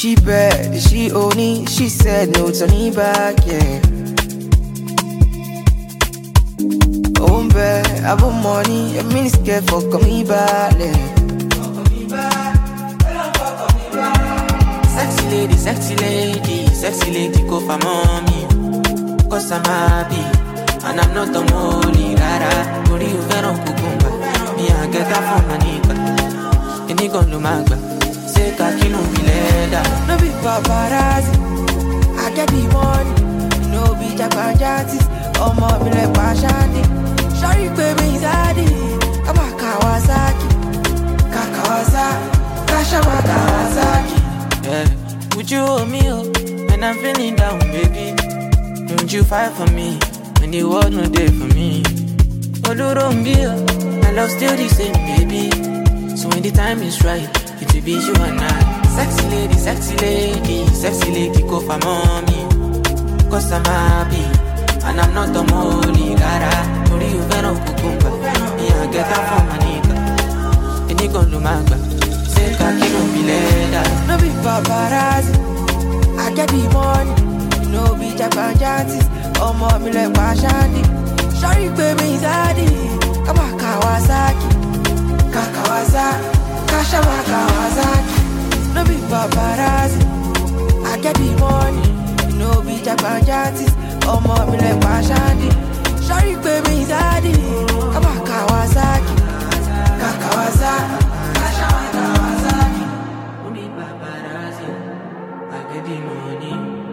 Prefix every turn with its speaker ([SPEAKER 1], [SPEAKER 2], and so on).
[SPEAKER 1] she bad? Is she only? She said no turning back, yeah. Oh, bad, I have money, a minute scared for coming back, yeah. Sexy lady, go for mommy. Cause I'm happy, and I'm not the only rara. Body you veron kukumba, me I get that from my nigga. And he gon' do magba, say kakino bileda. No be paparazzi, I get the money. No be japanjatis, oh my be like Pashandi. Sorry baby, Zadi, I'm a Kawasaki. Kashama Kawasaki. Yeah, would you hold me up when I'm feeling down, baby? Won't you fight for me when the world no there for me? Oh, don't be my love still the same, baby. So when the time is right, it will be you and I. Sexy lady, go for mommy. Cause I'm happy, and I'm not the only rara. Only you veron kukumba, me I get that from my nigga. And he gon' do magba, say kakino bileda. No be paparazzi, I get the money. No be japanjatis, oh my be like Pashandi. Sorry baby, Zadi, I'm a Kawasaki. Kashama Kawasaki. No be paparazzi, I get the money. No be japanjatis, oh my be like Pashandi. Sorry baby, Zadi, I'm a Kawasaki. Kashama Kawasaki. No be paparazzi, I get the money.